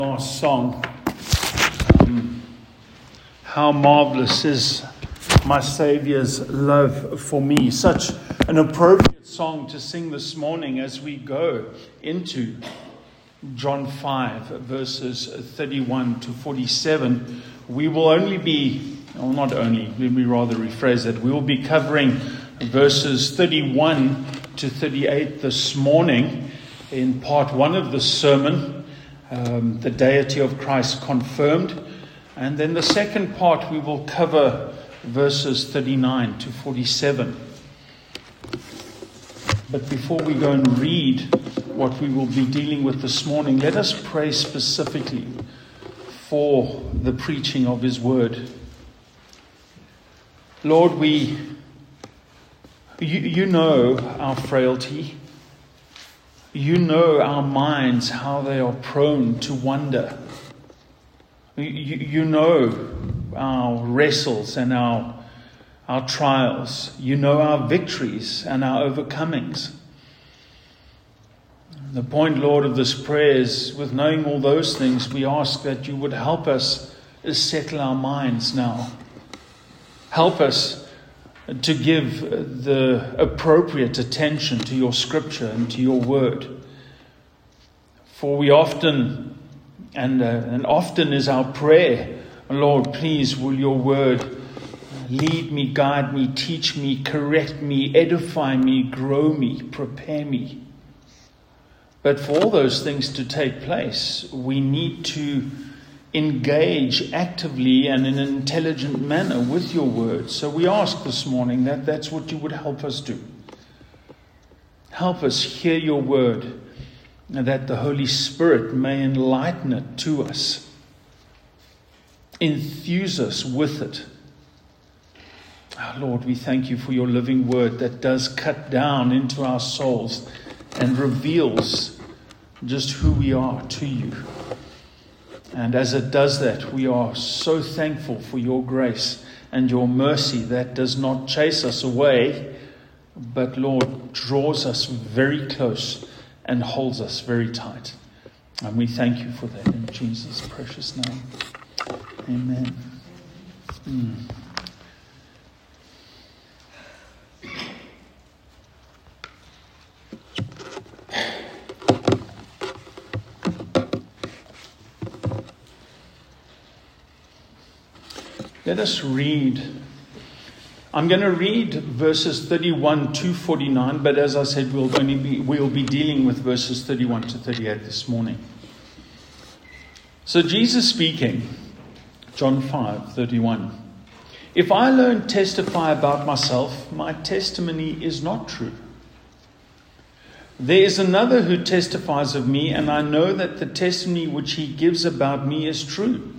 Last song, how marvelous is my Saviour's love for me. Such an appropriate song to sing this morning as we go into John 5, verses 31 to 47. We will only be, or not only, let me rather rephrase it, we will be covering verses 31 to 38 this morning in part 1 of the sermon. The deity of Christ confirmed. And then the second part we will cover verses 39 to 47. But before we go and read what we will be dealing with this morning, let us pray specifically for the preaching of His word. Lord, you know our frailty. You know our minds, how they are prone to wander. You know our wrestles and our trials. You know our victories and our overcomings. The point, Lord, of this prayer is, with knowing all those things, we ask that you would help us settle our minds now. Help us to give the appropriate attention to your scripture and to your word. For we often, and often is our prayer, Lord, please will your word lead me, guide me, teach me, correct me, edify me, grow me, prepare me. But for all those things to take place, we need to engage actively and in an intelligent manner with your word. So we ask this morning that that's what you would help us do. Help us hear your word, and that the Holy Spirit may enlighten it to us. Enthuse us with it. Oh, Lord, we thank you for your living word that does cut down into our souls and reveals just who we are to you. And as it does that, we are so thankful for your grace and your mercy that does not chase us away, but, Lord, draws us very close and holds us very tight. And we thank you for that in Jesus' precious name. Amen. Let us read. I'm going to read verses 31 to 49, but as I said, we'll be dealing with verses 31 to 38 this morning. So Jesus speaking, John 5:31. If I alone testify about myself, my testimony is not true. There is another who testifies of me, and I know that the testimony which he gives about me is true.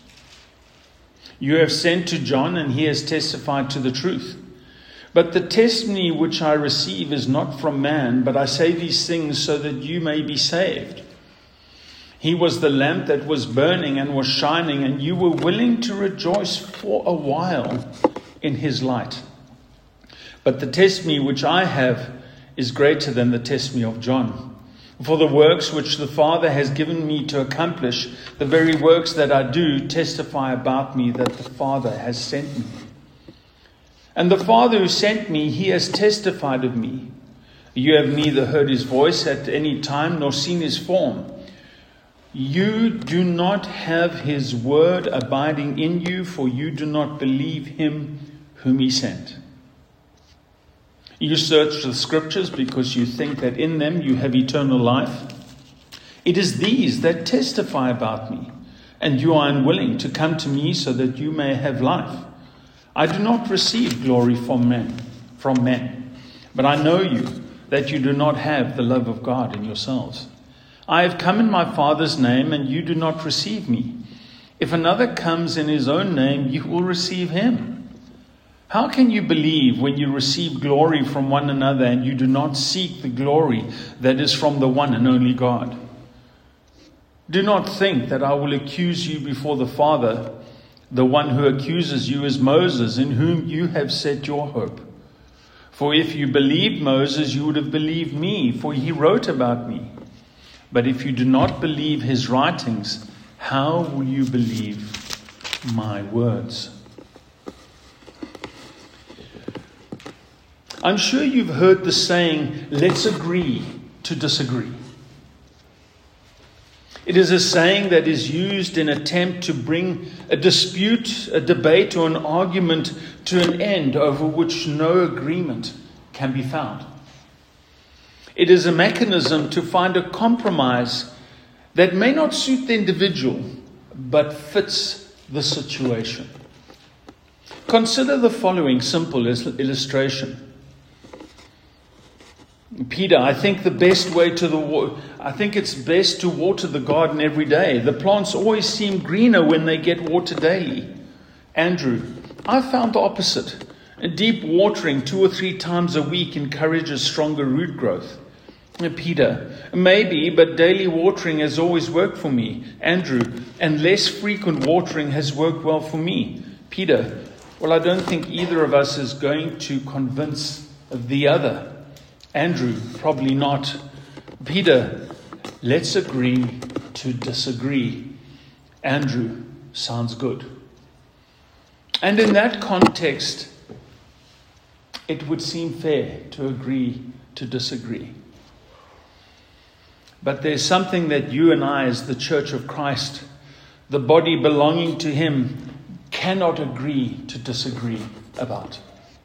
You have sent to John, and he has testified to the truth. But the testimony which I receive is not from man, but I say these things so that you may be saved. He was the lamp that was burning and was shining, and you were willing to rejoice for a while in his light. But the testimony which I have is greater than the testimony of John. For the works which the Father has given me to accomplish, the very works that I do, testify about me that the Father has sent me. And the Father who sent me, he has testified of me. You have neither heard his voice at any time nor seen his form. You do not have his word abiding in you, for you do not believe him whom he sent. You search the scriptures because you think that in them you have eternal life. It is these that testify about me, and you are unwilling to come to me so that you may have life. I do not receive glory from men, but I know you, that you do not have the love of God in yourselves. I have come in my Father's name, and you do not receive me. If another comes in his own name, you will receive him. How can you believe when you receive glory from one another and you do not seek the glory that is from the one and only God? Do not think that I will accuse you before the Father. The one who accuses you is Moses, in whom you have set your hope. For if you believed Moses, you would have believed me, for he wrote about me. But if you do not believe his writings, how will you believe my words? I'm sure you've heard the saying, let's agree to disagree. It is a saying that is used in an attempt to bring a dispute, a debate, or an argument to an end over which no agreement can be found. It is a mechanism to find a compromise that may not suit the individual, but fits the situation. Consider the following simple illustration. Peter, I think it's best to water the garden every day. The plants always seem greener when they get water daily. Andrew, I found the opposite. Deep watering 2 or 3 times a week encourages stronger root growth. Peter, maybe, but daily watering has always worked for me. Andrew, and less frequent watering has worked well for me. Peter, well, I don't think either of us is going to convince the other. Andrew, probably not. Peter, let's agree to disagree. Andrew, sounds good. And in that context, it would seem fair to agree to disagree. But there's something that you and I, as the Church of Christ, the body belonging to Him, cannot agree to disagree about.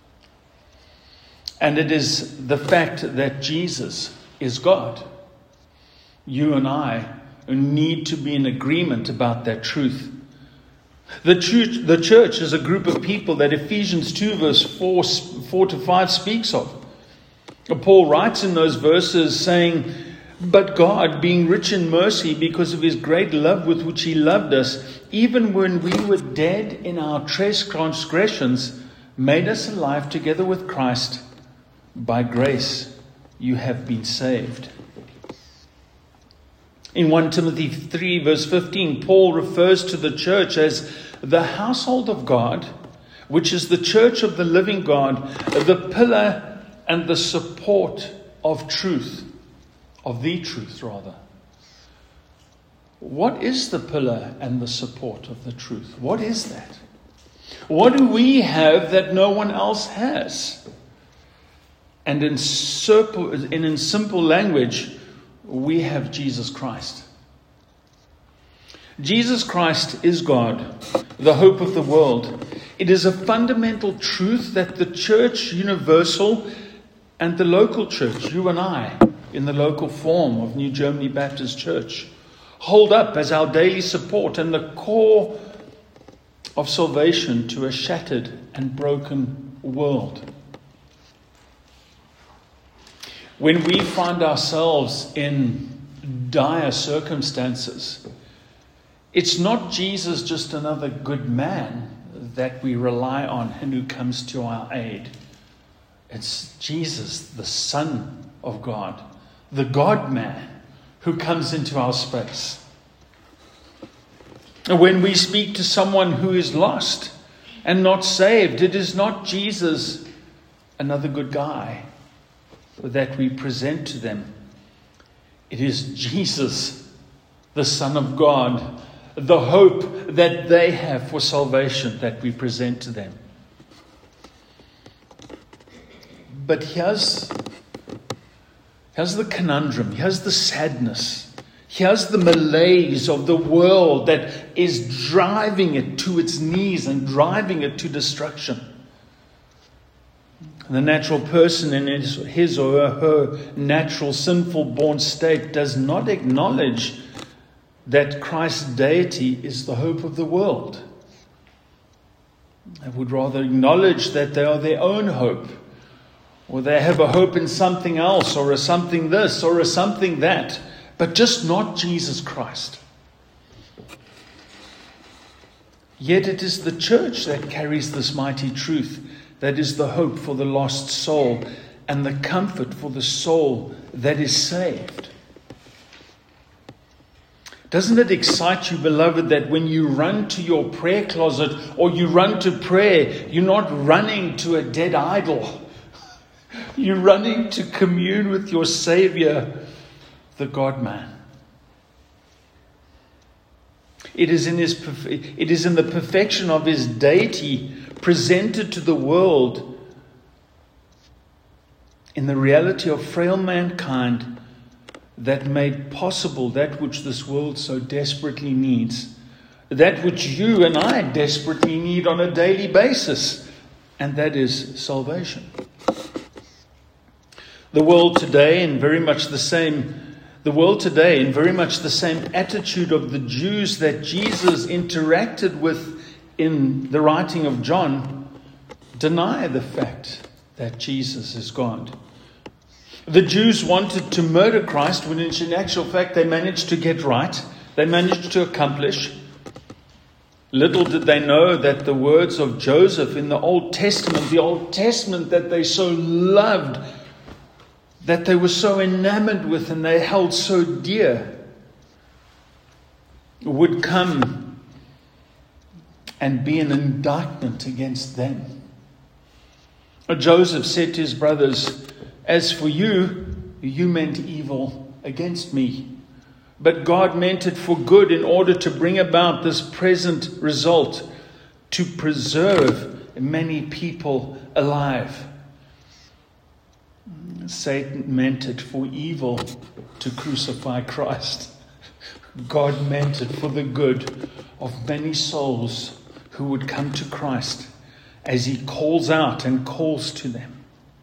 And it is the fact that Jesus is God. You and I need to be in agreement about that truth. The church is a group of people that Ephesians 2 verse 4 to 5 speaks of. Paul writes in those verses saying, but God, being rich in mercy because of His great love with which He loved us, even when we were dead in our transgressions, made us alive together with Christ. By grace you have been saved. In 1 Timothy 3 verse 15, Paul refers to the church as the household of God, which is the church of the living God, the pillar and the support of truth, of the truth rather. What is the pillar and the support of the truth? What is that? What do we have that no one else has? And in simple language, we have Jesus Christ. Jesus Christ is God, the hope of the world. It is a fundamental truth that the church universal and the local church, you and I, in the local form of New Germany Baptist Church, hold up as our daily support and the core of salvation to a shattered and broken world. When we find ourselves in dire circumstances, it's not Jesus, just another good man that we rely on and who comes to our aid. It's Jesus, the Son of God, the God-man, who comes into our space. And when we speak to someone who is lost and not saved, it is not Jesus, another good guy, that we present to them. It is Jesus, the Son of God, the hope that they have for salvation that we present to them. But here's the conundrum, here's the sadness, here's the malaise of the world that is driving it to its knees and driving it to destruction. The natural person in his or her natural sinful born state does not acknowledge that Christ's deity is the hope of the world. They would rather acknowledge that they are their own hope, or they have a hope in something else, or a something this, or a something that, but just not Jesus Christ. Yet it is the church that carries this mighty truth, that is the hope for the lost soul and the comfort for the soul that is saved. Doesn't it excite you, beloved, that when you run to your prayer closet or you run to prayer, you're not running to a dead idol. You're running to commune with your Savior, the God-man. It is in the perfection of his deity presented to the world in the reality of frail mankind that made possible that which this world so desperately needs, that which you and I desperately need on a daily basis, and that is salvation. The world today, in very much the same attitude of the Jews that Jesus interacted with in the writing of John, deny the fact that Jesus is God. The Jews wanted to murder Christ when in actual fact they managed to get right. They managed to accomplish. Little did they know that the words of Joseph in the Old Testament that they so loved, that they were so enamored with and they held so dear, would come and be an indictment against them. Joseph said to his brothers, "As for you, you meant evil against me, but God meant it for good in order to bring about this present result, to preserve many people alive." Satan meant it for evil to crucify Christ. God meant it for the good of many souls who would come to Christ as he calls out and calls to them.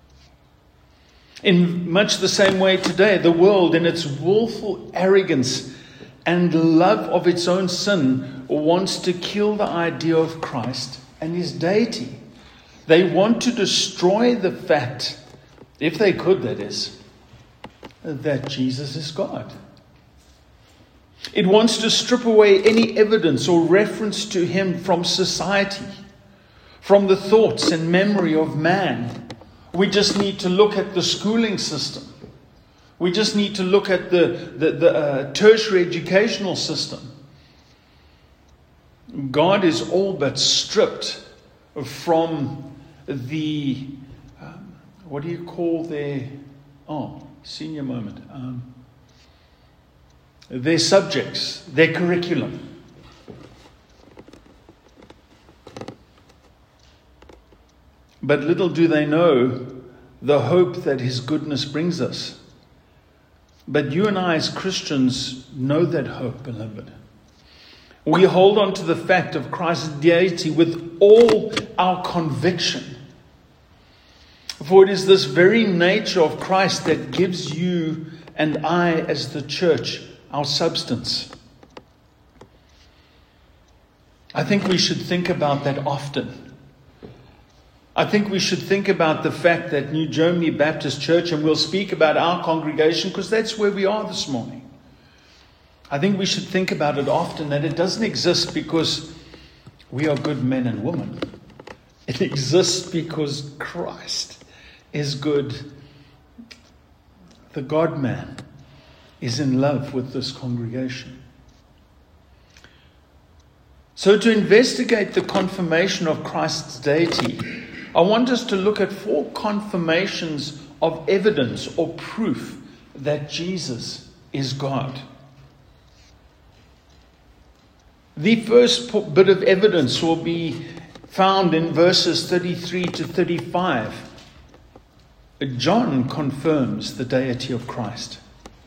In much the same way today, the world, in its willful arrogance and love of its own sin, wants to kill the idea of Christ and his deity. They want to destroy the fact, if they could, that is, that Jesus is God. It wants to strip away any evidence or reference to him from society, from the thoughts and memory of man. We just need to look at the schooling system. We just need to look at the tertiary educational system. God is all but stripped from the, what do you call their, senior moment, their subjects, their curriculum. But little do they know the hope that his goodness brings us. But you and I as Christians know that hope, beloved. We hold on to the fact of Christ's deity with all our conviction. For it is this very nature of Christ that gives you and I as the church our substance. I think we should think about that often. I think we should think about the fact that New Germany Baptist Church, and we'll speak about our congregation because that's where we are this morning. I think we should think about it often, that it doesn't exist because we are good men and women. It exists because Christ is good. The God-man is in love with this congregation. So to investigate the confirmation of Christ's deity, I want us to look at 4 confirmations of evidence or proof that Jesus is God. The first bit of evidence will be found in verses 33 to 35. John confirms the deity of Christ.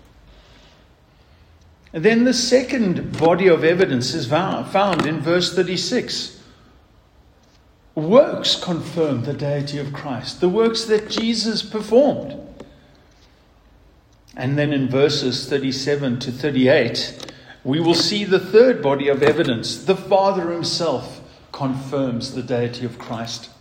And then the second body of evidence is found in verse 36. Works confirm the deity of Christ, the works that Jesus performed. And then in verses 37 to 38, we will see the third body of evidence. The Father himself confirms the deity of Christ.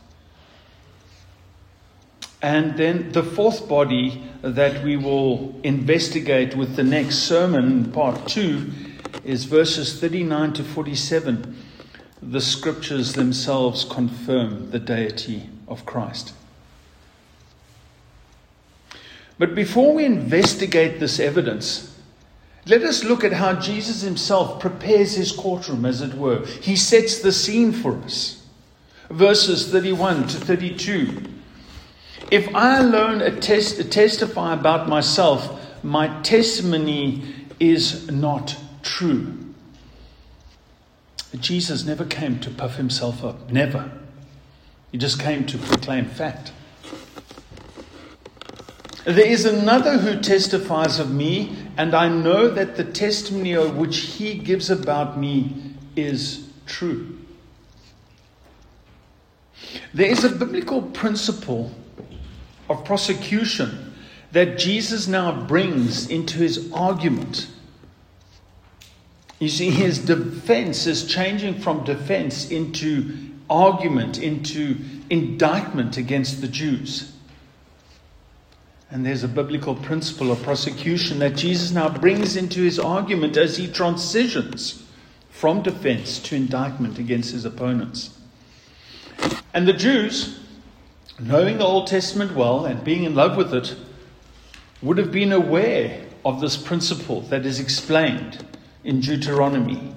And then the fourth body that we will investigate with the next sermon, part 2, is verses 39 to 47. The scriptures themselves confirm the deity of Christ. But before we investigate this evidence, let us look at how Jesus himself prepares his courtroom, as it were. He sets the scene for us. Verses 31 to 32. If I alone testify about myself, my testimony is not true. Jesus never came to puff himself up. Never. He just came to proclaim fact. There is another who testifies of me, and I know that the testimony which he gives about me is true. There is a biblical principle of prosecution that Jesus now brings into his argument. You see, his defense is changing from defense into argument, into indictment against the Jews. And there's a biblical principle of prosecution that Jesus now brings into his argument as he transitions from defense to indictment against his opponents. And the Jews, knowing the Old Testament well and being in love with it, would have been aware of this principle that is explained in Deuteronomy.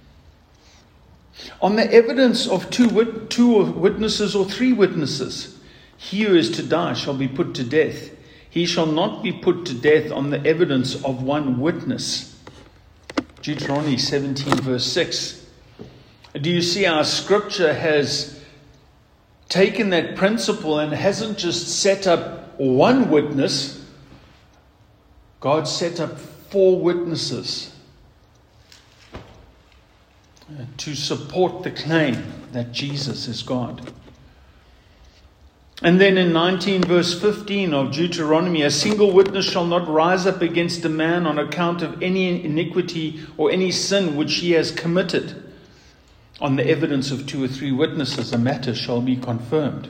On the evidence of two witnesses or three witnesses, he who is to die shall be put to death. He shall not be put to death on the evidence of one witness. Deuteronomy 17 verse 6. Do you see how Scripture has taken that principle and hasn't just set up one witness? God set up 4 witnesses to support the claim that Jesus is God. And then in 19 verse 15 of Deuteronomy, a single witness shall not rise up against a man on account of any iniquity or any sin which he has committed. On the evidence of 2 or 3 witnesses, a matter shall be confirmed.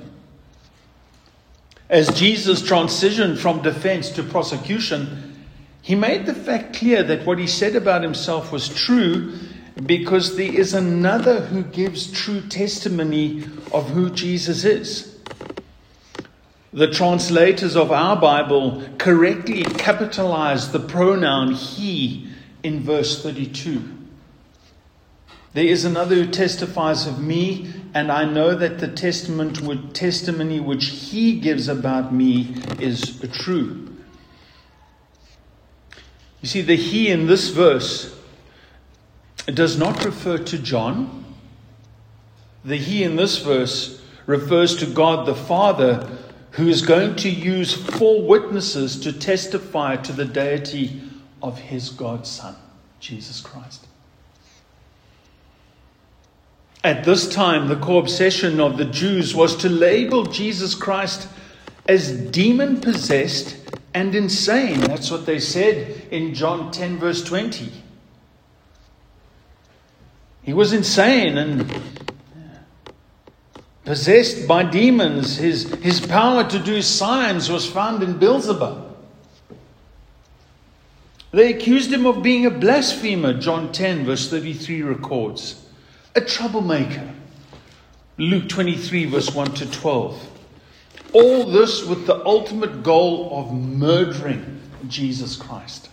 As Jesus transitioned from defense to prosecution, he made the fact clear that what he said about himself was true, because there is another who gives true testimony of who Jesus is. The translators of our Bible correctly capitalize the pronoun he in verse 32. There is another who testifies of me, and I know that the testimony which he gives about me is true. You see, the he in this verse does not refer to John. The he in this verse refers to God the Father, who is going to use 4 witnesses to testify to the deity of his God Son, Jesus Christ. At this time, the core obsession of the Jews was to label Jesus Christ as demon-possessed and insane. That's what they said in John 10 verse 20. He was insane and possessed by demons. His power to do signs was found in Beelzebub. They accused him of being a blasphemer, John 10 verse 33 records. A troublemaker, Luke 23 verse 1 to 12. All this with the ultimate goal of murdering Jesus Christ.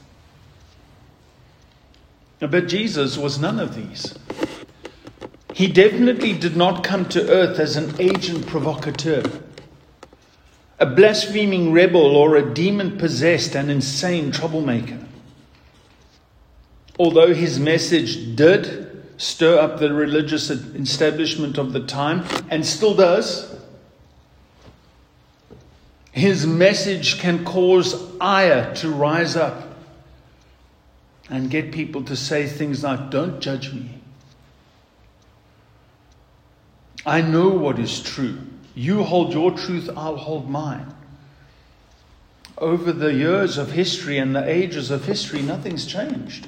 But Jesus was none of these. He definitely did not come to earth as an agent provocateur, a blaspheming rebel, or a demon-possessed and insane troublemaker. Although his message did stir up the religious establishment of the time, and still does, his message can cause ire to rise up and get people to say things like, "Don't judge me. I know what is true. You hold your truth, I'll hold mine." Over the years of history and the ages of history, nothing's changed.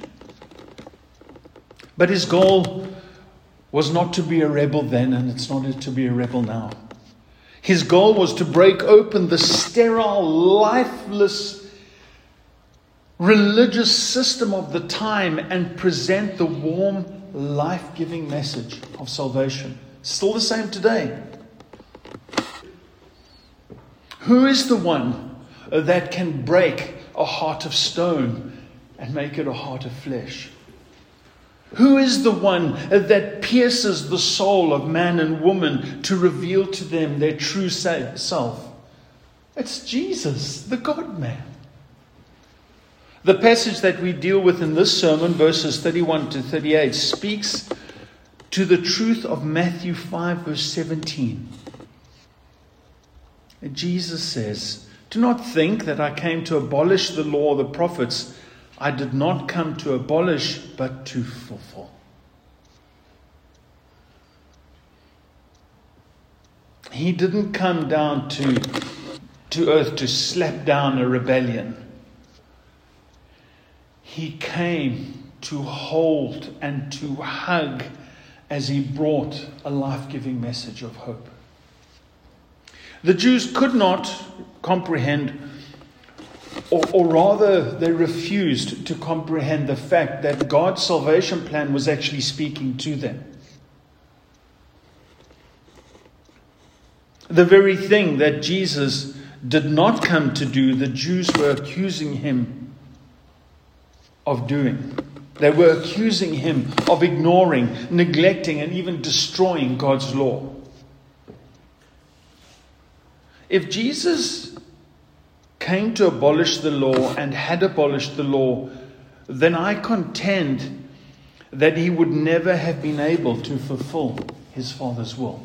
But his goal was not to be a rebel then, and it's not to be a rebel now. His goal was to break open the sterile, lifeless, religious system of the time and present the warm, life-giving message of salvation. Still the same today. Who is the one that can break a heart of stone and make it a heart of flesh? Who is the one that pierces the soul of man and woman to reveal to them their true self? It's Jesus, the God-man. The passage that we deal with in this sermon, verses 31 to 38, speaks to the truth of Matthew 5 verse 17. And Jesus says, "Do not think that I came to abolish the law or the prophets. I did not come to abolish, but to fulfill." He didn't come down to earth to slap down a rebellion. He came to hold and to hug as he brought a life-giving message of hope. The Jews could not comprehend, or rather they refused to comprehend the fact that God's salvation plan was actually speaking to them. The very thing that Jesus did not come to do, the Jews were accusing him of doing. They were accusing him of ignoring, neglecting, and even destroying God's law. If Jesus came to abolish the law and had abolished the law, then I contend that he would never have been able to fulfill his Father's will.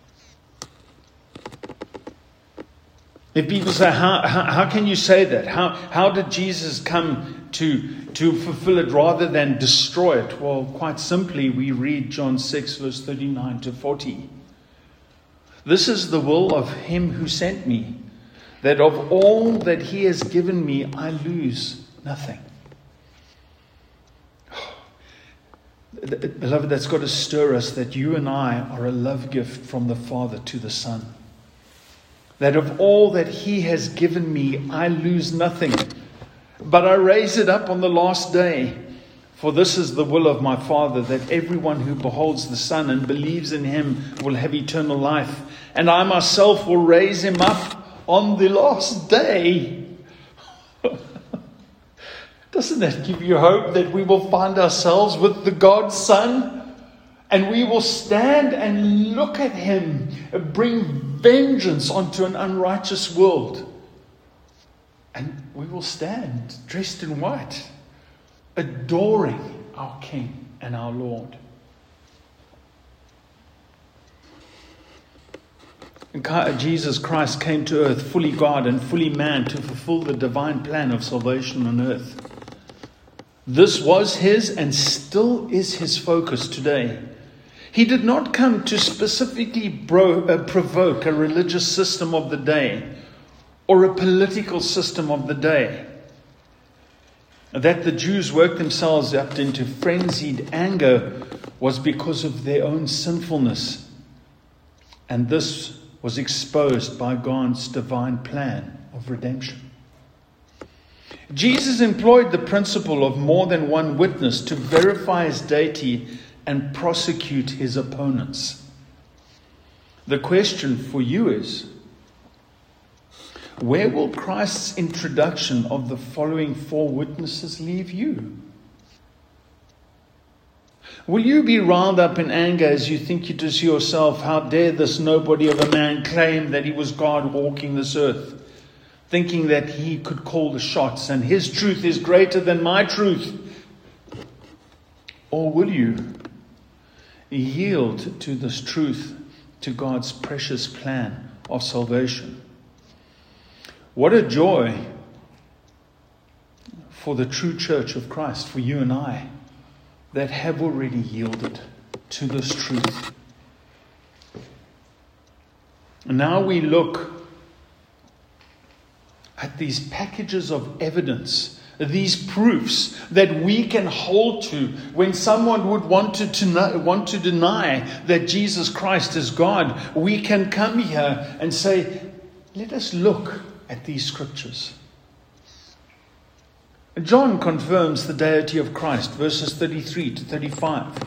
If people say, how can you say that? How did Jesus come to fulfill it rather than destroy it? Well, quite simply, we read John 6, verse 39 to 40. "This is the will of him who sent me, that of all that he has given me, I lose nothing." Beloved, that's got to stir us that you and I are a love gift from the Father to the Son. That of all that he has given me, I lose nothing, but I raise it up on the last day. For this is the will of my Father, that everyone who beholds the Son and believes in him will have eternal life. And I myself will raise him up on the last day. Doesn't that give you hope that we will find ourselves with the God Son? And we will stand and look at him bring vengeance onto an unrighteous world. And we will stand dressed in white, adoring our King and our Lord. And Jesus Christ came to earth fully God and fully man to fulfill the divine plan of salvation on earth. This was his and still is his focus today. He did not come to specifically provoke a religious system of the day or a political system of the day. That the Jews worked themselves up into frenzied anger was because of their own sinfulness. And this was exposed by God's divine plan of redemption. Jesus employed the principle of more than one witness to verify his deity and prosecute his opponents. The question for you is, where will Christ's introduction of the following four witnesses leave you? Will you be riled up in anger as you think to yourself, how dare this nobody of a man claim that he was God walking this earth, thinking that he could call the shots and his truth is greater than my truth? Or will you yield to this truth, to God's precious plan of salvation? What a joy for the true church of Christ, for you and I, that have already yielded to this truth. And now we look at these packages of evidence, these proofs that we can hold to when someone would want to deny that Jesus Christ is God. We can come here and say, let us look at these scriptures. John confirms the deity of Christ, verses 33 to 35.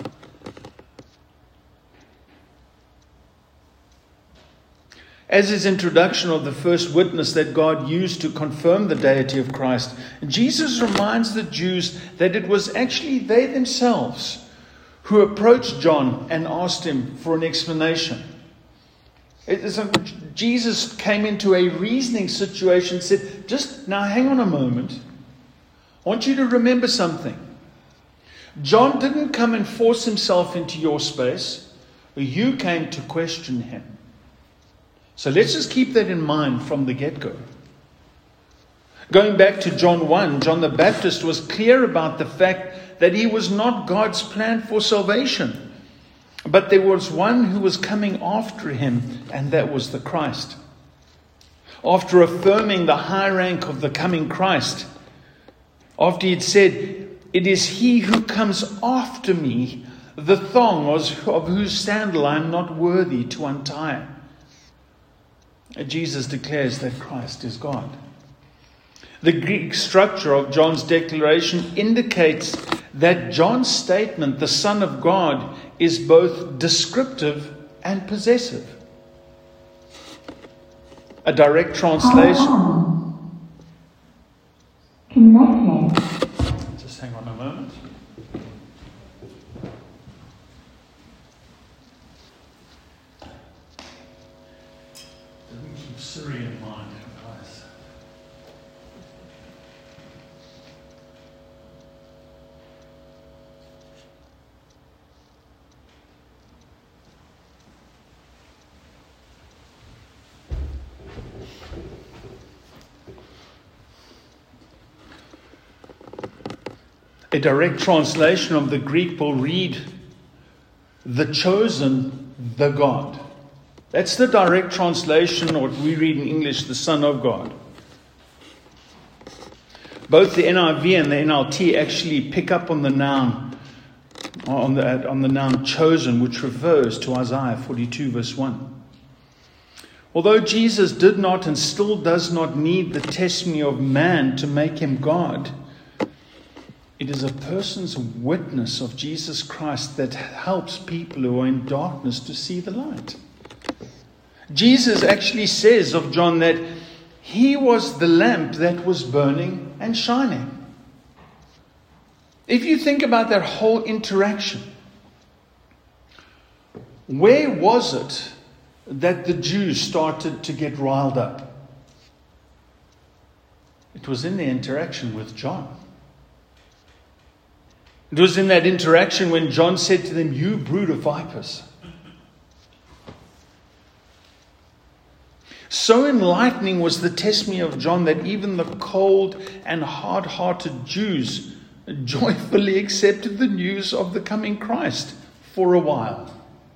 As his introduction of the first witness that God used to confirm the deity of Christ, Jesus reminds the Jews that it was actually they themselves who approached John and asked him for an explanation. Jesus came into a reasoning situation and said, just now hang on a moment. I want you to remember something. John didn't come and force himself into your space. You came to question him. So let's just keep that in mind from the get-go. Going back to John 1, John the Baptist was clear about the fact that he was not God's plan for salvation. But there was one who was coming after him, and that was the Christ. After affirming the high rank of the coming Christ, after he had said, "It is he who comes after me, the thong of whose sandal I am not worthy to untie," Jesus declares that Christ is God. The Greek structure of John's declaration indicates that John's statement, the Son of God, is both descriptive and possessive. A direct translation. Connected. Just hang on a moment. Doesn't keep Siri in mind, guys. A direct translation of the Greek will read, "the chosen, the God." That's the direct translation, or what we read in English, "the Son of God." Both the NIV and the NLT actually pick up on the noun, on the noun chosen, which refers to Isaiah 42 verse 1. Although Jesus did not and still does not need the testimony of man to make him God, it is a person's witness of Jesus Christ that helps people who are in darkness to see the light. Jesus actually says of John that he was the lamp that was burning and shining. If you think about that whole interaction, where was it that the Jews started to get riled up? It was in their interaction with John. It was in that interaction when John said to them, "You brood of vipers." So enlightening was the testimony of John that even the cold and hard-hearted Jews joyfully accepted the news of the coming Christ for a while.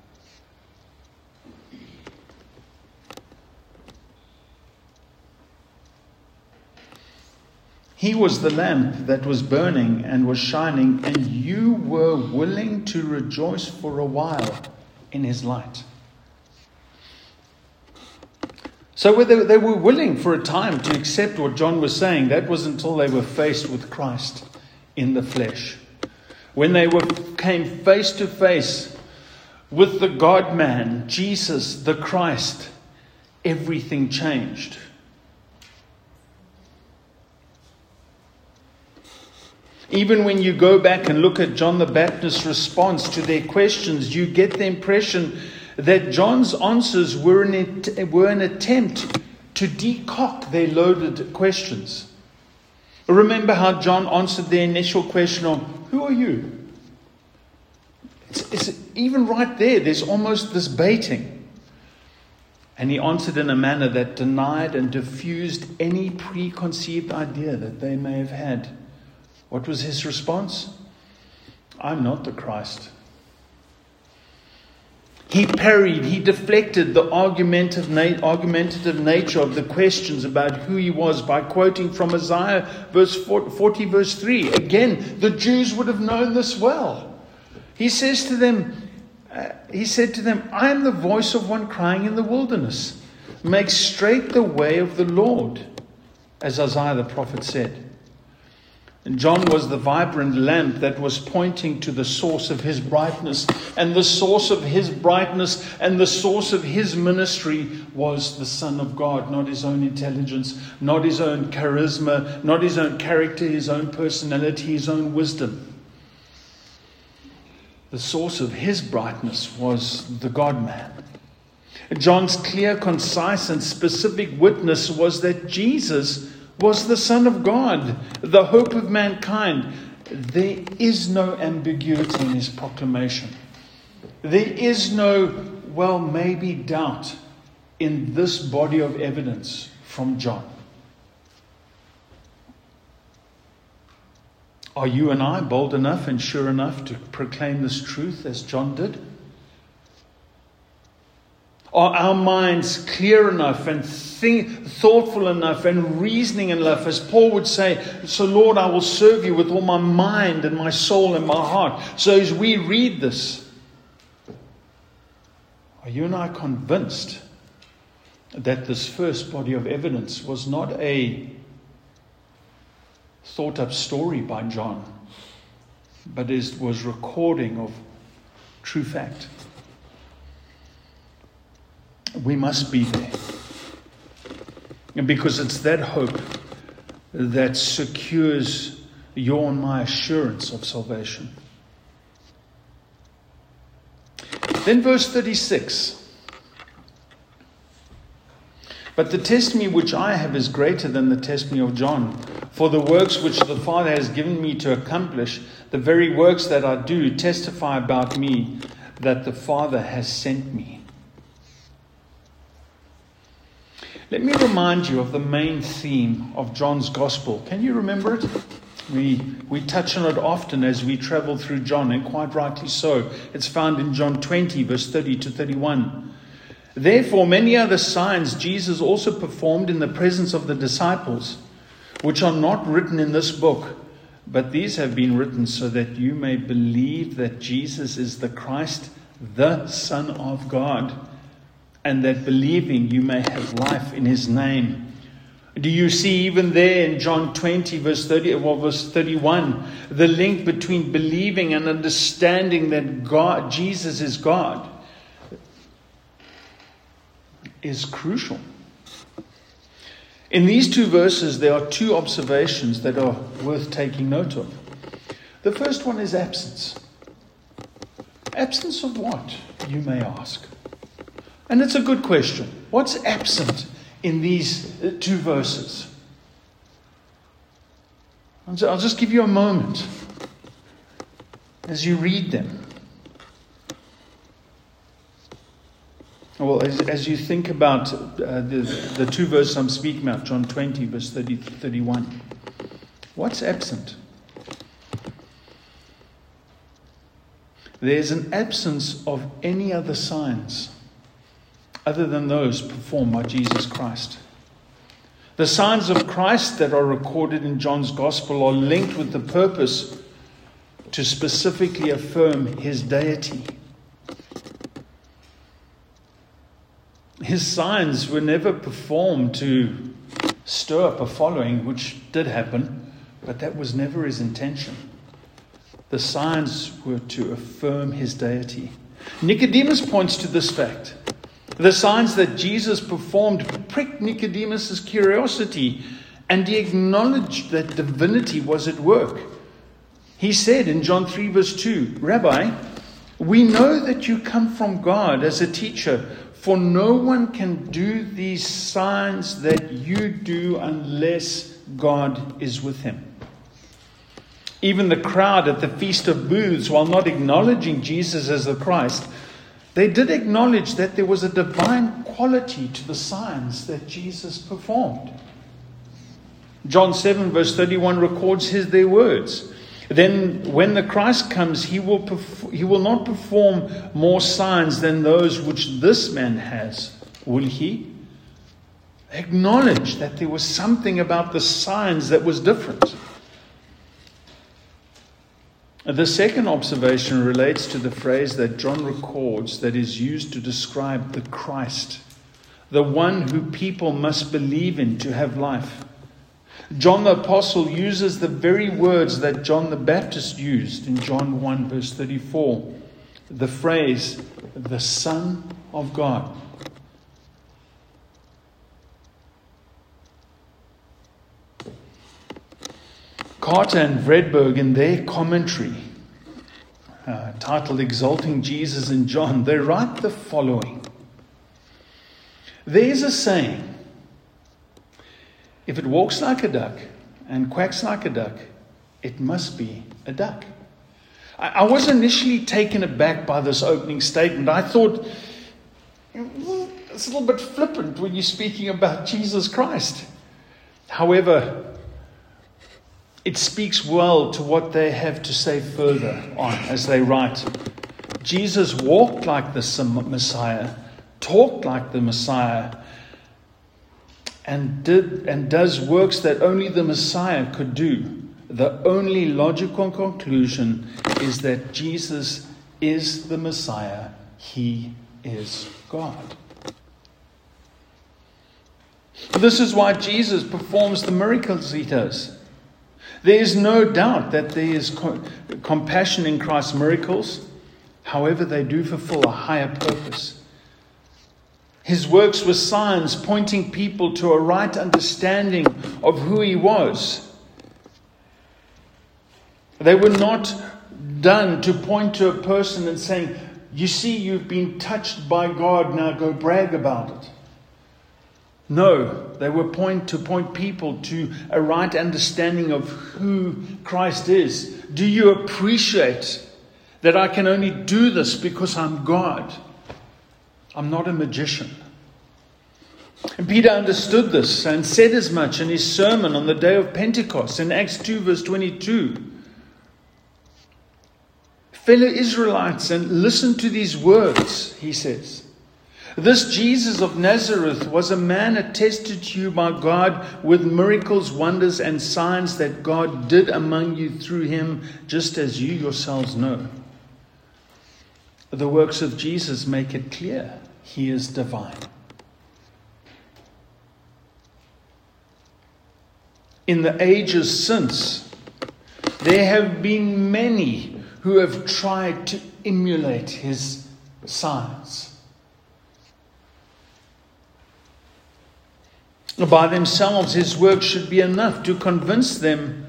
He was the lamp that was burning and was shining, and you were willing to rejoice for a while in his light. So whether they were willing for a time to accept what John was saying, that was until they were faced with Christ in the flesh. When they came face to face with the God-man, Jesus, the Christ, everything changed. Even when you go back and look at John the Baptist's response to their questions, you get the impression that John's answers were an attempt to decock their loaded questions. Remember how John answered their initial question of, "Who are you?" It's even right there's almost this baiting. And he answered in a manner that denied and diffused any preconceived idea that they may have had. What was his response? "I'm not the Christ." He parried, he deflected the argumentative nature of the questions about who he was by quoting from Isaiah 40 verse 3. Again, the Jews would have known this well. He said to them, "I am the voice of one crying in the wilderness. Make straight the way of the Lord," as Isaiah the prophet said. And John was the vibrant lamp that was pointing to the source of his brightness. And the source of his brightness and the source of his ministry was the Son of God, not his own intelligence, not his own charisma, not his own character, his own personality, his own wisdom. The source of his brightness was the God-man. John's clear, concise, and specific witness was that Jesus was the Son of God, the hope of mankind, there is no ambiguity in his proclamation. There is no, well, maybe doubt in this body of evidence from John. Are you and I bold enough and sure enough to proclaim this truth as John did? Are our minds clear enough and thoughtful enough and reasoning enough, as Paul would say, so Lord, I will serve you with all my mind and my soul and my heart. So as we read this, are you and I convinced that this first body of evidence was not a thought up story by John, but was recording of true fact? We must be there. And because it's that hope that secures your and my assurance of salvation. Then verse 36. But the testimony which I have is greater than the testimony of John. For the works which the Father has given me to accomplish, the very works that I do, testify about me that the Father has sent me. Let me remind you of the main theme of John's Gospel. Can you remember it? We touch on it often as we travel through John, and quite rightly so. It's found in John 20, verse 30 to 31. Therefore, many other signs Jesus also performed in the presence of the disciples, which are not written in this book, but these have been written so that you may believe that Jesus is the Christ, the Son of God, and that believing you may have life in his name. Do you see even there in John 20, verse 31, the link between believing and understanding that Jesus is God is crucial. In these two verses, there are two observations that are worth taking note of. The first one is absence. Absence of what, you may ask? And it's a good question. What's absent in these two verses? I'll just give you a moment as you read them. Well, as you think about the two verses I'm speaking about, John 20, verse 30 to 31. What's absent? There's an absence of any other signs other than those performed by Jesus Christ. The signs of Christ that are recorded in John's Gospel are linked with the purpose to specifically affirm his deity. His signs were never performed to stir up a following, which did happen, but that was never his intention. The signs were to affirm his deity. Nicodemus points to this fact. The signs that Jesus performed pricked Nicodemus' curiosity, and he acknowledged that divinity was at work. He said in John 3 verse 2, Rabbi, we know that you come from God as a teacher, for no one can do these signs that you do unless God is with him. Even the crowd at the Feast of Booths, while not acknowledging Jesus as the Christ, they did acknowledge that there was a divine quality to the signs that Jesus performed. John 7 verse 31 records their words. Then when the Christ comes, he will not perform more signs than those which this man has, will he? Acknowledge that there was something about the signs that was different. The second observation relates to the phrase that John records that is used to describe the Christ, the one who people must believe in to have life. John the Apostle uses the very words that John the Baptist used in John 1 verse 34, the phrase, the Son of God. Carter and Vredberg, in their commentary, titled Exalting Jesus in John, they write the following. There's a saying, if it walks like a duck and quacks like a duck, it must be a duck. I was initially taken aback by this opening statement. I thought, it's a little bit flippant when you're speaking about Jesus Christ. However, it speaks well to what they have to say further on as they write. Jesus walked like the Messiah, talked like the Messiah, and does works that only the Messiah could do. The only logical conclusion is that Jesus is the Messiah. He is God. This is why Jesus performs the miracles he does. There is no doubt that there is compassion in Christ's miracles. However, they do fulfill a higher purpose. His works were signs pointing people to a right understanding of who he was. They were not done to point to a person and saying, you see, you've been touched by God, now go brag about it. No, they were to point people to a right understanding of who Christ is. Do you appreciate that I can only do this because I'm God? I'm not a magician. And Peter understood this and said as much in his sermon on the day of Pentecost in Acts 2 verse 22. Fellow Israelites, and listen to these words, he says. This Jesus of Nazareth was a man attested to you by God with miracles, wonders, and signs that God did among you through him, just as you yourselves know. The works of Jesus make it clear he is divine. In the ages since, there have been many who have tried to emulate his signs. By themselves, his work should have been enough to convince the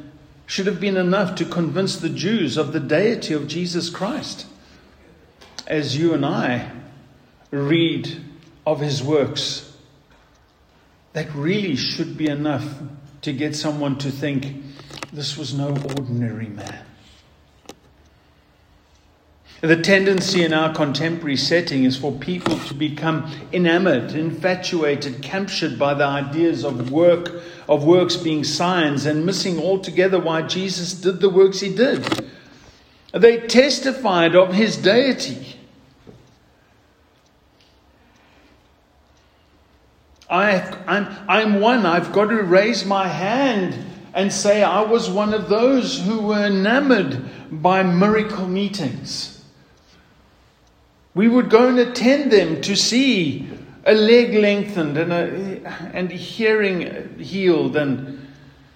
Jews of the deity of Jesus Christ. As you and I read of his works, that really should be enough to get someone to think this was no ordinary man. The tendency in our contemporary setting is for people to become enamored, infatuated, captured by the ideas of works being signs, and missing altogether why Jesus did the works he did. They testified of his deity. I'm one. I've got to raise my hand and say I was one of those who were enamored by miracle meetings. We would go and attend them to see a leg lengthened and hearing healed, and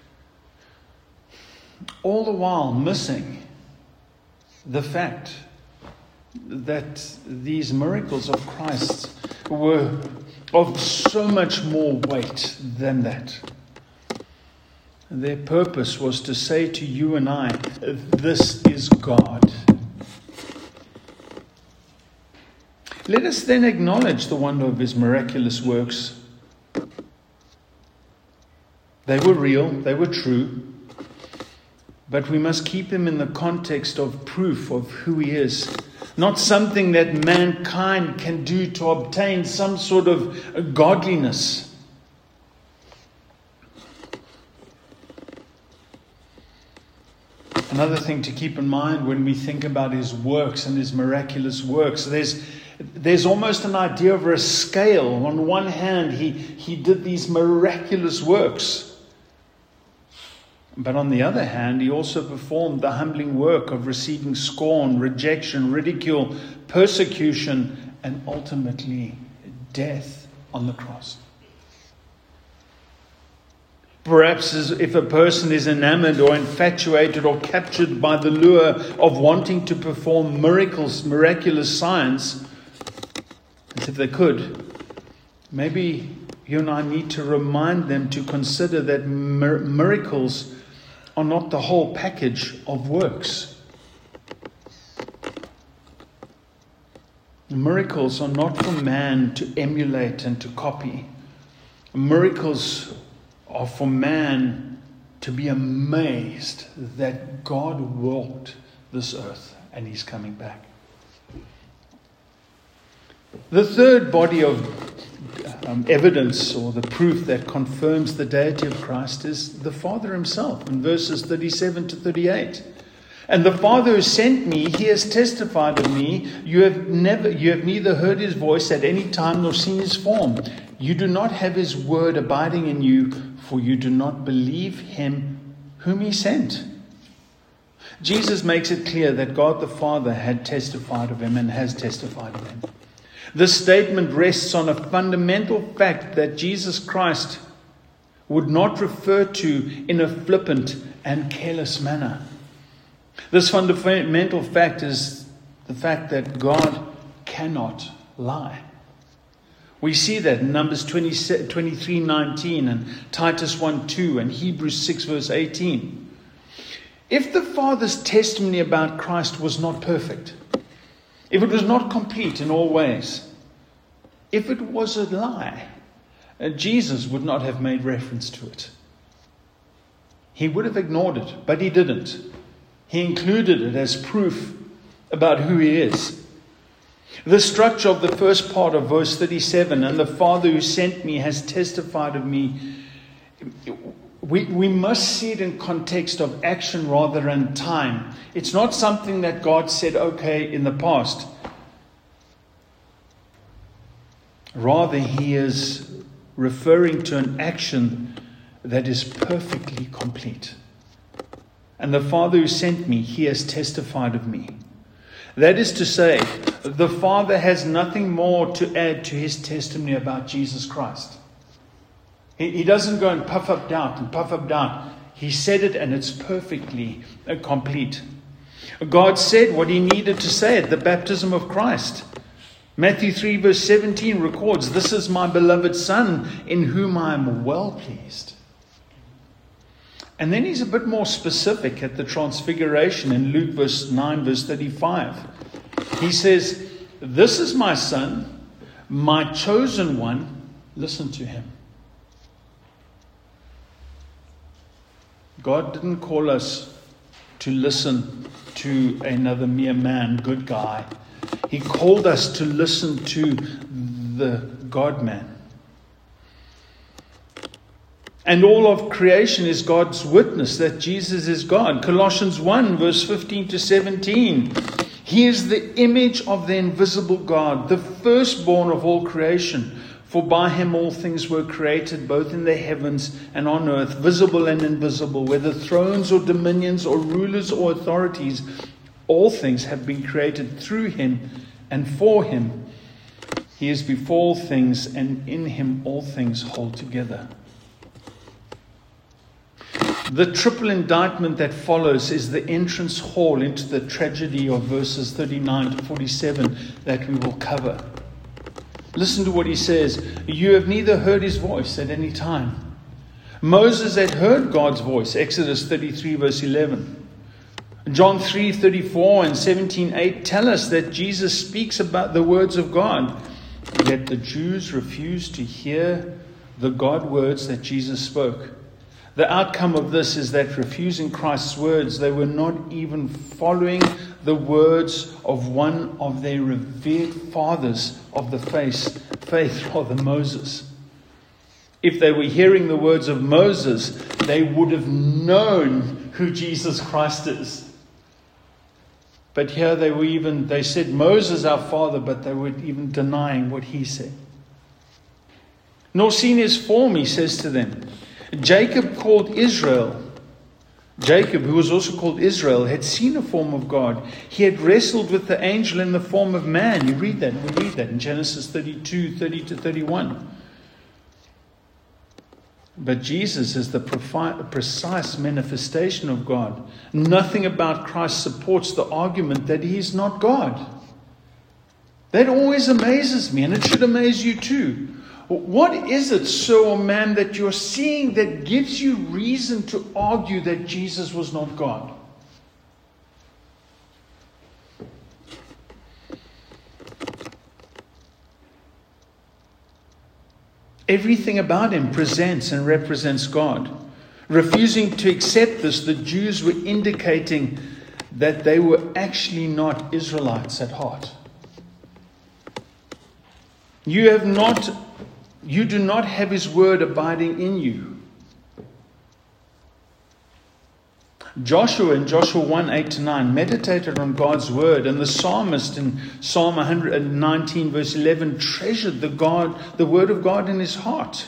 all the while missing the fact that these miracles of Christ were of so much more weight than that. Their purpose was to say to you and I, this is God. Let us then acknowledge the wonder of his miraculous works. They were real, they were true, but we must keep them in the context of proof of who he is. Not something that mankind can do to obtain some sort of godliness. Another thing to keep in mind when we think about his works and his miraculous works, there's almost an idea of a scale. On one hand, he did these miraculous works. But on the other hand, he also performed the humbling work of receiving scorn, rejection, ridicule, persecution, and ultimately death on the cross. Perhaps as if a person is enamored or infatuated or captured by the lure of wanting to perform miracles, miraculous signs, as if they could, maybe you and I need to remind them to consider that miracles are not the whole package of works. Miracles are not for man to emulate and to copy. Miracles are for man to be amazed that God walked this earth and He's coming back. The third body of evidence, or the proof that confirms the deity of Christ, is the Father Himself in verses 37 to 38. And the Father who sent me, He has testified of me. You have neither heard His voice at any time nor seen His form. You do not have His word abiding in you, for you do not believe Him whom He sent. Jesus makes it clear that God the Father had testified of Him and has testified of Him. This statement rests on a fundamental fact that Jesus Christ would not refer to in a flippant and careless manner. This fundamental fact is the fact that God cannot lie. We see that in Numbers 23:19 and Titus 1:2 and Hebrews 6 verse 18. If the Father's testimony about Christ was not perfect, if it was not complete in all ways, if it was a lie, Jesus would not have made reference to it. He would have ignored it, but He didn't. He included it as proof about who He is. The structure of the first part of verse 37, and the Father who sent me has testified of me, we must see it in context of action rather than time. It's not something that God said, okay, in the past. Rather, He is referring to an action that is perfectly complete. And the Father who sent me, He has testified of me. That is to say, the Father has nothing more to add to His testimony about Jesus Christ. He doesn't go and puff up doubt. He said it and it's perfectly complete. God said what He needed to say at the baptism of Christ. Matthew 3 verse 17 records, "This is my beloved Son, in whom I am well pleased." And then He's a bit more specific at the transfiguration in Luke 9 verse 35. He says, "This is my Son, my chosen one, listen to Him." God didn't call us to listen to another mere man, good guy. He called us to listen to the God-man. And all of creation is God's witness that Jesus is God. Colossians 1 verse 15 to 17. He is the image of the invisible God, the firstborn of all creation. For by Him all things were created, both in the heavens and on earth, visible and invisible, whether thrones or dominions or rulers or authorities. All things have been created through Him and for Him. He is before all things, and in Him all things hold together. The triple indictment that follows is the entrance hall into the tragedy of verses 39 to 47 that we will cover. Listen to what He says. "You have neither heard His voice at any time." Moses had heard God's voice, Exodus 33 verse 11. John 3:34 and 17:8 tell us that Jesus speaks about the words of God. Yet the Jews refused to hear the God words that Jesus spoke. The outcome of this is that refusing Christ's words, they were not even following the words of one of their revered fathers of the faith, Moses. If they were hearing the words of Moses, they would have known who Jesus Christ is. But here they said, Moses our father, but they were even denying what he said. Nor seen His form, He says to them. Jacob, who was also called Israel, had seen a form of God. He had wrestled with the angel in the form of man. We read that in Genesis 32, 30 to 31. But Jesus is the precise manifestation of God. Nothing about Christ supports the argument that He is not God. That always amazes me, and it should amaze you too. What is it, sir or ma'am, that you're seeing that gives you reason to argue that Jesus was not God? Everything about Him presents and represents God. Refusing to accept this, the Jews were indicating that they were actually not Israelites at heart. You do not have his word abiding in you. Joshua in Joshua 1:8-9 meditated on God's word, and the psalmist in Psalm 119 verse 11 treasured the word of God in his heart.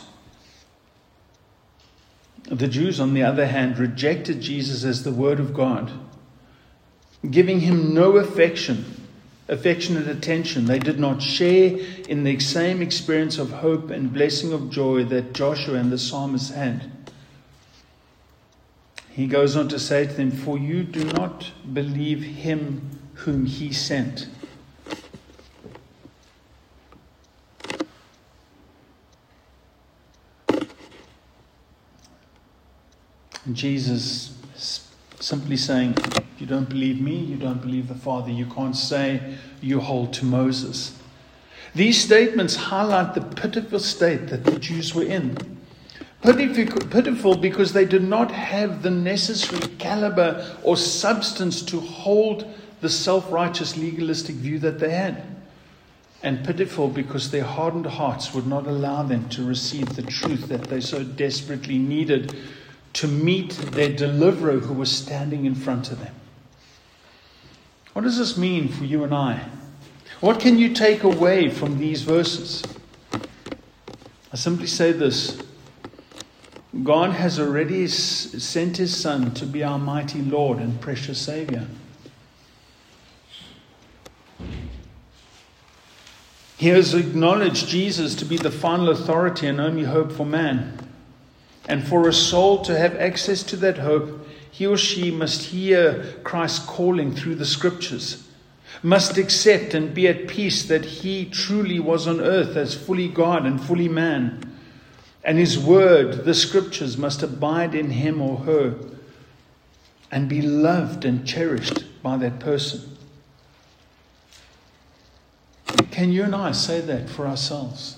The Jews, on the other hand, rejected Jesus as the word of God, giving him no affectionate attention. They did not share in the same experience of hope and blessing of joy that Joshua and the psalmist had. He goes on to say to them, "For you do not believe him whom he sent." And Jesus is simply saying, you don't believe me, you don't believe the Father. You can't say you hold to Moses. These statements highlight the pitiful state that the Jews were in. Pitiful because they did not have the necessary caliber or substance to hold the self-righteous legalistic view that they had. And pitiful because their hardened hearts would not allow them to receive the truth that they so desperately needed to meet their deliverer who was standing in front of them. What does this mean for you and I? What can you take away from these verses? I simply say this. God has already sent his Son to be our mighty Lord and precious Savior. He has acknowledged Jesus to be the final authority and only hope for man. And for a soul to have access to that hope, he or she must hear Christ calling through the Scriptures, must accept and be at peace that he truly was on earth as fully God and fully man. And his word, the Scriptures, must abide in him or her and be loved and cherished by that person. Can you and I say that for ourselves?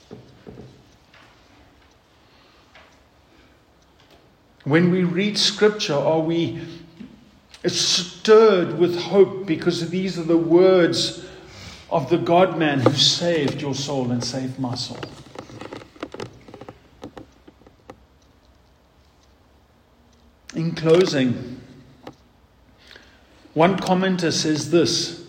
When we read Scripture, are we stirred with hope because these are the words of the God-man who saved your soul and saved my soul? In closing, one commentator says this,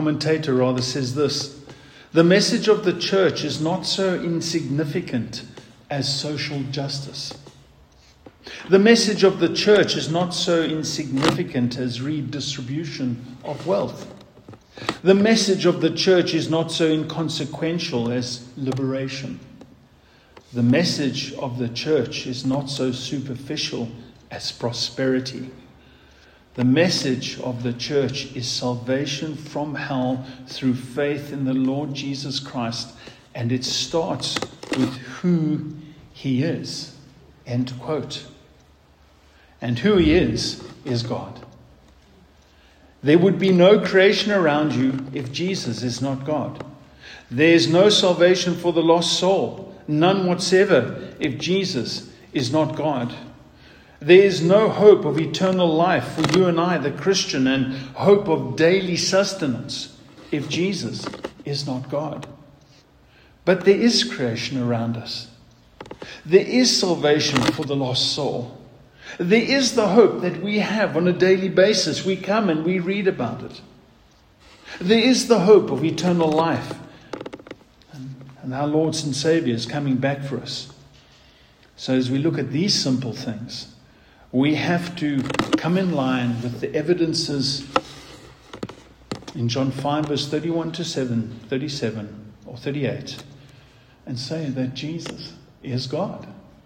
the message of the church is not so insignificant as social justice. The message of the church is not so insignificant as redistribution of wealth. The message of the church is not so inconsequential as liberation. The message of the church is not so superficial as prosperity. The message of the church is salvation from hell through faith in the Lord Jesus Christ, and it starts with who he is. End quote. And who he is God. There would be no creation around you if Jesus is not God. There is no salvation for the lost soul, none whatsoever, if Jesus is not God. There is no hope of eternal life for you and I, the Christian, and hope of daily sustenance if Jesus is not God. But there is creation around us. There is salvation for the lost soul. There is the hope that we have on a daily basis. We come and we read about it. There is the hope of eternal life. And our Lord and Savior is coming back for us. So as we look at these simple things, we have to come in line with the evidences in John 5 verse 31 to 37 or 38 and say that Jesus is God.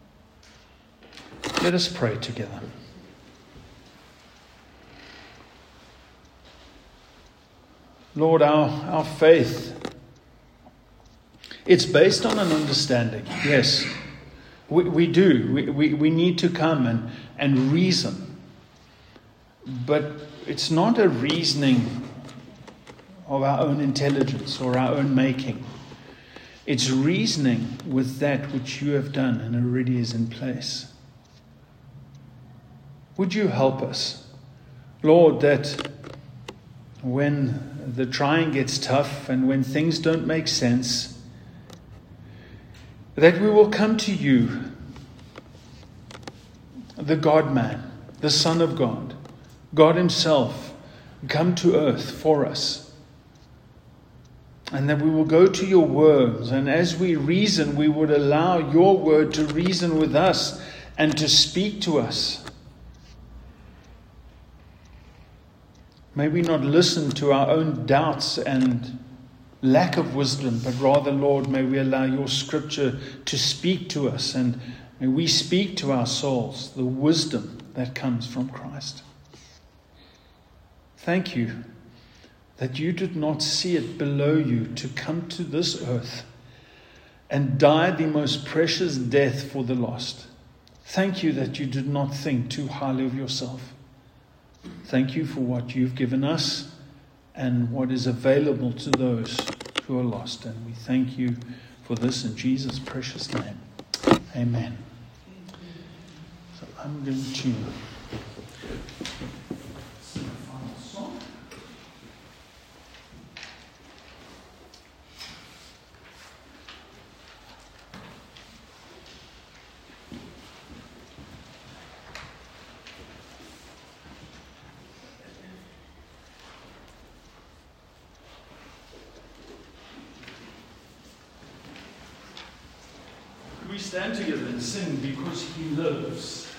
Let us pray together. Lord, our faith, it's based on an understanding. Yes, we do. We need to come and reason. But it's not a reasoning of our own intelligence or our own making. It's reasoning with that which you have done and already is in place. Would you help us, Lord, that when the trying gets tough and when things don't make sense, that we will come to you, the God-man, the Son of God, God himself, come to earth for us. And that we will go to your words, and as we reason, we would allow your word to reason with us and to speak to us. May we not listen to our own doubts and lack of wisdom, but rather, Lord, may we allow your scripture to speak to us, and may we speak to our souls the wisdom that comes from Christ. Thank you that you did not see it below you to come to this earth and die the most precious death for the lost. Thank you that you did not think too highly of yourself. Thank you for what you've given us and what is available to those who are lost. And we thank you for this in Jesus' precious name. Amen. So I'm going to sing a final song. We stand together and sing Because He Lives.